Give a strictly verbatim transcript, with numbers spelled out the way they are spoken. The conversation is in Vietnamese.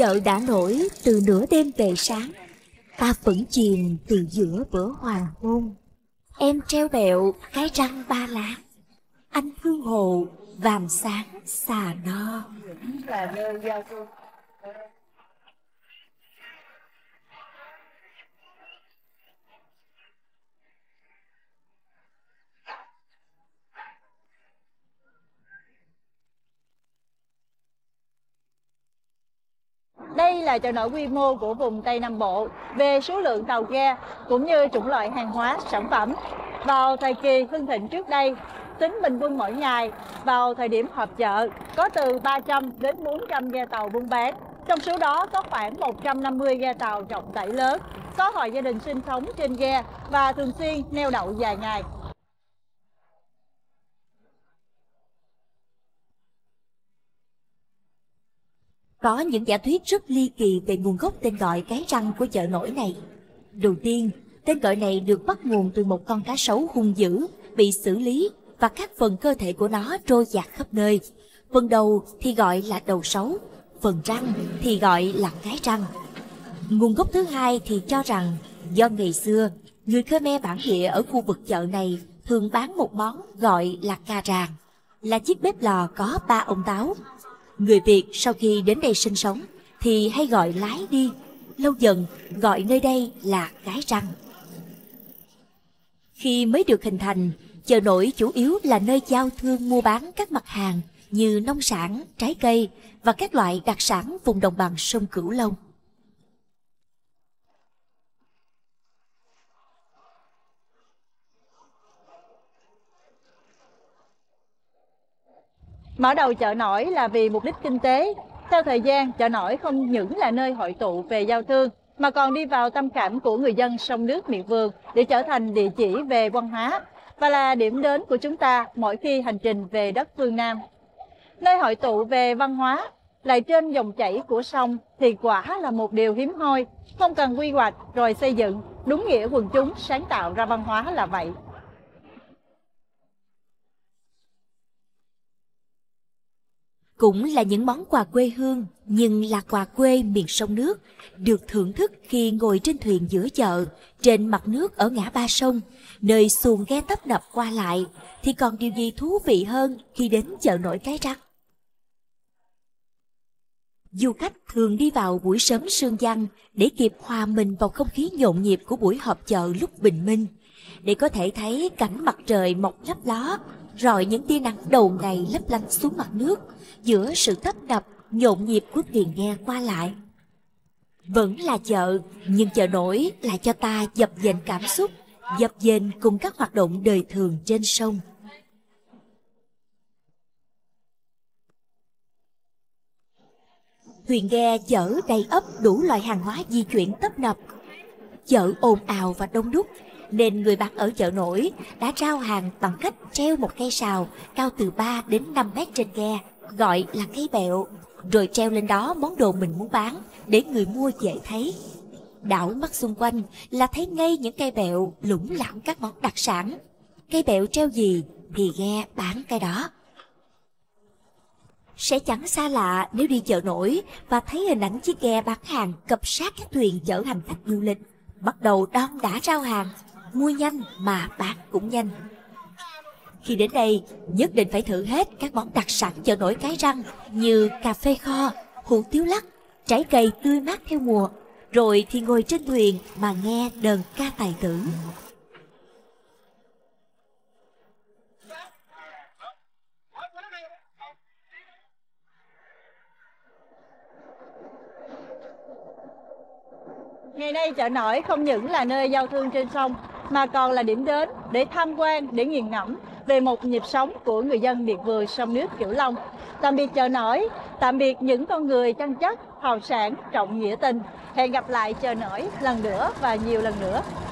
Chợ đã nổi từ nửa đêm về sáng, ta vẫn chìm từ giữa bữa hoàng hôn. Em treo bẹo cái răng ba lá, anh hương hồ vàng sáng xà no. Là nơi giao thương. Đây là chợ nổi quy mô của vùng Tây Nam Bộ về số lượng tàu ghe cũng như chủng loại hàng hóa, sản phẩm. Vào thời kỳ hưng thịnh trước đây, tính bình quân mỗi ngày vào thời điểm họp chợ có từ ba trăm đến bốn trăm ghe tàu buôn bán. Trong số đó có khoảng một trăm năm mươi ghe tàu trọng tải lớn, có hộ gia đình sinh sống trên ghe và thường xuyên neo đậu dài ngày. Có những giả thuyết rất ly kỳ về nguồn gốc tên gọi cái răng của chợ nổi này. Đầu tiên, tên gọi này được bắt nguồn từ một con cá sấu hung dữ bị xử lý và các phần cơ thể của nó trôi dạt khắp nơi. Phần đầu thì gọi là đầu sấu, phần răng thì gọi là cái răng. Nguồn gốc thứ hai thì cho rằng do ngày xưa, người Khmer bản địa ở khu vực chợ này thường bán một món gọi là cà ràng, là chiếc bếp lò có ba ông táo. Người Việt sau khi đến đây sinh sống thì hay gọi lái đi, lâu dần gọi nơi đây là cái răng. Khi mới được hình thành, chợ nổi chủ yếu là nơi giao thương mua bán các mặt hàng như nông sản, trái cây và các loại đặc sản vùng đồng bằng sông Cửu Long. Mở đầu chợ nổi là vì mục đích kinh tế. Theo thời gian, chợ nổi không những là nơi hội tụ về giao thương, mà còn đi vào tâm khảm của người dân sông nước miệt vườn để trở thành địa chỉ về văn hóa và là điểm đến của chúng ta mỗi khi hành trình về đất phương Nam. Nơi hội tụ về văn hóa lại trên dòng chảy của sông thì quả là một điều hiếm hoi, không cần quy hoạch rồi xây dựng, đúng nghĩa quần chúng sáng tạo ra văn hóa là vậy. Cũng là những món quà quê hương, nhưng là quà quê miền sông nước, được thưởng thức khi ngồi trên thuyền giữa chợ, trên mặt nước ở ngã ba sông, nơi xuồng ghe tấp nập qua lại, thì còn điều gì thú vị hơn khi đến chợ nổi Cái Răng. Du khách thường đi vào buổi sớm sương giăng để kịp hòa mình vào không khí nhộn nhịp của buổi họp chợ lúc bình minh, để có thể thấy cảnh mặt trời mọc lấp ló, rọi những tia nắng đầu ngày lấp lánh xuống mặt nước, giữa sự tấp nập nhộn nhịp của thuyền ghe qua lại. Vẫn là chợ, nhưng chợ nổi lại cho ta dập dềnh cảm xúc, dập dềnh cùng các hoạt động đời thường trên sông. Thuyền ghe chở đầy ắp đủ loại hàng hóa di chuyển tấp nập. Chợ ồn ào và đông đúc, nên người bán ở chợ nổi đã rao hàng bằng cách treo một cây sào cao từ ba đến năm mét trên ghe, gọi là cây bẹo, rồi treo lên đó món đồ mình muốn bán để người mua dễ thấy. Đảo mắt xung quanh là thấy ngay những cây bẹo lủng lẳng các món đặc sản. Cây bẹo treo gì thì ghe bán cái đó. Sẽ chẳng xa lạ nếu đi chợ nổi và thấy hình ảnh chiếc ghe bán hàng cập sát các thuyền chở hành khách du lịch, bắt đầu đon đã rao hàng, mua nhanh mà bán cũng nhanh. Khi đến đây, nhất định phải thử hết các món đặc sản chợ nổi Cái Răng như cà phê kho, hủ tiếu lắc, trái cây tươi mát theo mùa, rồi thì ngồi trên thuyền mà nghe đờn ca tài tử. Ngày nay chợ nổi không những là nơi giao thương trên sông mà còn là điểm đến để tham quan, để nghiền ngẫm về một nhịp sống của người dân miệt vườn sông nước Cửu Long. Tạm biệt chợ nổi, tạm biệt những con người chân chất, hào sảng, trọng nghĩa tình. Hẹn gặp lại chợ nổi lần nữa và nhiều lần nữa.